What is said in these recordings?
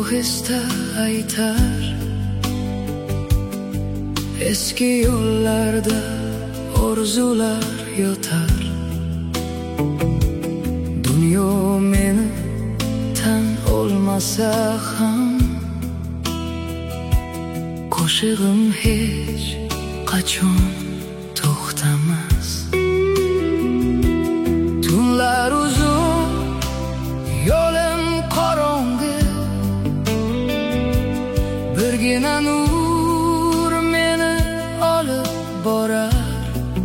ohista aytar, eski yollarda orzular yotar. Dunyo meni tan olmasa ham, qo'shig'im hech qachon to'xtamas. Tunlar uzun, yo'lim qorong'i, birgina nur meni olib borar.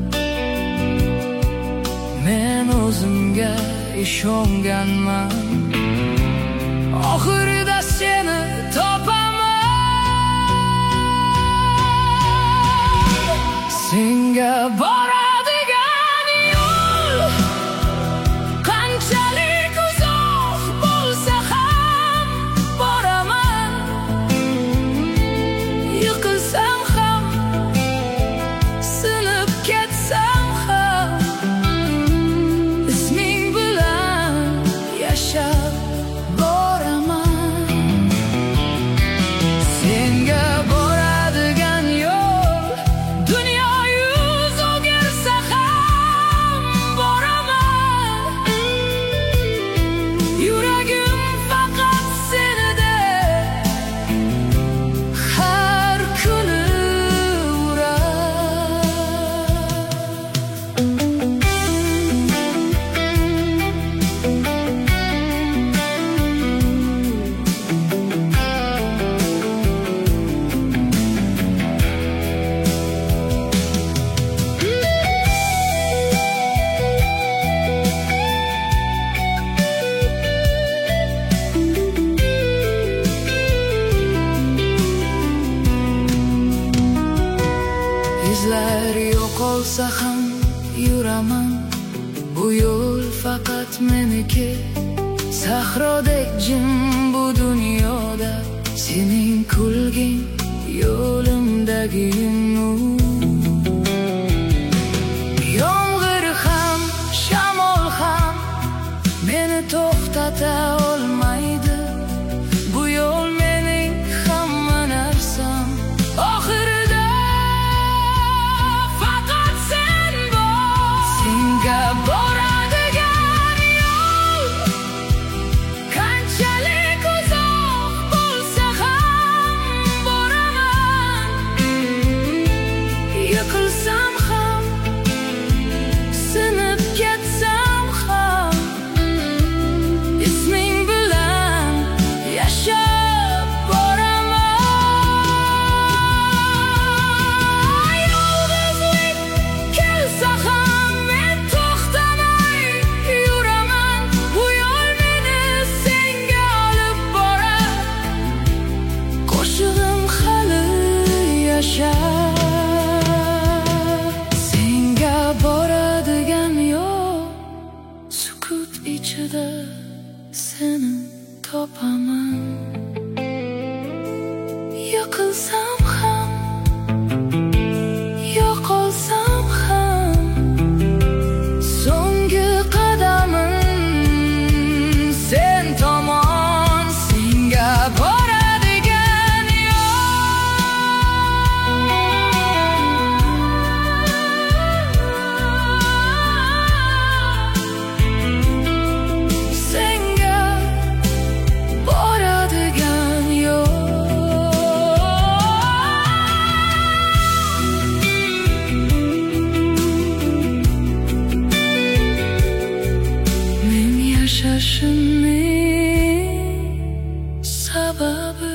Men o'zimga ishonganman, oxirida seni topaman. Senga boradigan yo'l qanchalik uzoq bo'lsa ham boraman. Yiqilsam ham, sinib ketsam ham, isming bilan yashab boraman. Senga boradigan yo'l dunyo yuz o'girsa ham boraman. Yuragim faqat senida har kuni urar. Izlar yo'qolsa ham yuraman, bu yo'l faqat meniki. Sahrodek jim bu dunyoda, sening kulging yo'limdagi nur. Yomg'ir ham, shamol ham meni to'xtata olmaydi. Bu yo'l mening hamma narsam, oxirida faqat sen bor. Senga boradigan yo'l qanchalik uzoq bo'lsa ham boraman. Yiqilsam ham, sinib ketsam ham, isming bilan yashab boraman. Yolg'izlik kelsa ham men to'xtamay yuraman. Bu yo'l meni senga olib borar. Qo'shig'im hali yashar. Senga boradigan yo'l, sukut ichida seni topaman. Yiqilsam ham, yo'qolsam ham, so'nggi qadamim sen tomon. Senga boradigan yo'l, senga boradigan yo'l. Men yashashimning sababi